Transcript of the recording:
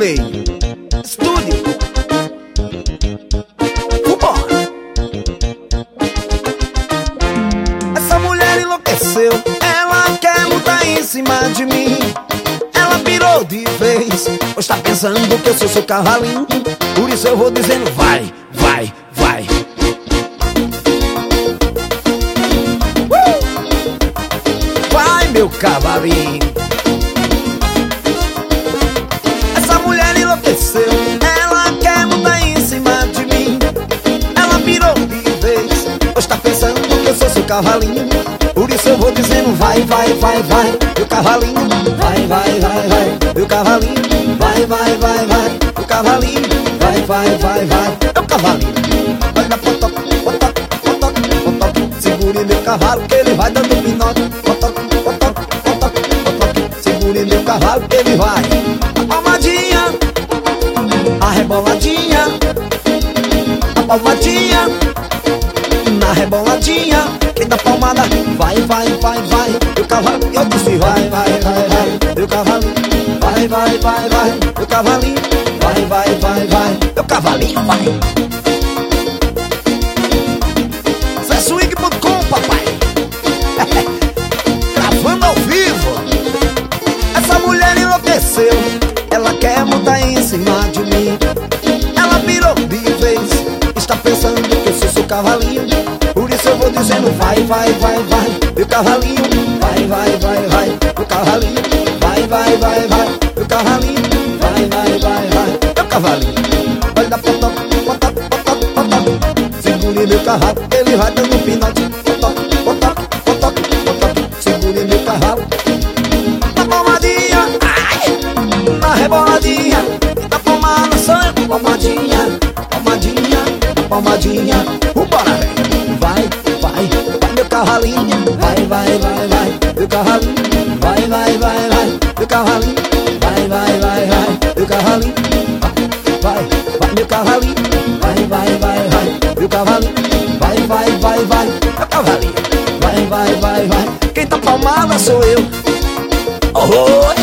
Play Estúdio. Vambora. Essa mulher enlouqueceu, ela quer lutar em cima de mim. Ela pirou de vez, pois tá pensando que eu sou seu cavalinho. Por isso eu vou dizendo vai, vai, vai. Vai, meu cavalinho. Essa mulher enlouqueceu, ela quer mudar em cima de mim. Ela pirou de vez, pois tá pensando que eu sou seu cavalinho. Por isso eu vou dizendo vai, vai, vai, vai, meu cavalinho. Vai, vai, vai, vai, meu cavalinho. Vai, vai, vai, vai, meu cavalinho. Vai, vai, vai, vai, meu cavalinho. Vai dar potoca, potoca, potoca, potoca. Segure meu cavalo que ele vai dando pinote. Potoca, potoca, potoca, potoca. Segure meu cavalo que ele vai. A palmadinha, a reboladinha, a palmadinha, na reboladinha. Quem dá palmada, vai, vai, vai, vai, meu cavalinho. Eu disse vai, vai, vai, vai, meu cavalinho. Vai, vai, vai, vai, meu cavalinho. Vai, vai, vai, vai, meu cavalinho, vai. Swing.com, papai. Gravando ao vivo. Essa mulher enlouqueceu, ela quer mudar em cima de mim. Ela virou de vez, está pensando que eu sou seu cavalinho. Por isso eu vou dizendo vai, vai, vai, vai, meu cavalinho. Vai, vai, vai, vai, meu cavalinho. Vai, vai, vai, vai, meu cavalinho. Vai, vai, vai, vai, meu cavalinho. Vai dar potoca, potoca, potoca, potoca. Segure meu cavalo, ele vai dando pinote. Potoca, potoca, potoca, potoca. Segure meu cavalo. Na palmadinha, ai, na reboladinha. Na palmada só é palmadinha, palmadinha, palmadinha. Vambora, velho. Vai, vai, vai, meu cavalinho. Vai, vai, vai, vai, meu cavalinho. Vai, vai, vai, vai, meu cavalinho. Vai, vai, vai, vai, meu cavalinho. Vai, vai, meu cavalinho. Vai, vai, vai, vai, meu cavalinho. Vai, vai, vai, vai, meu cavalinho. Vai, vai, vai, vai. Quem tá palmada sou eu. Oh, oh.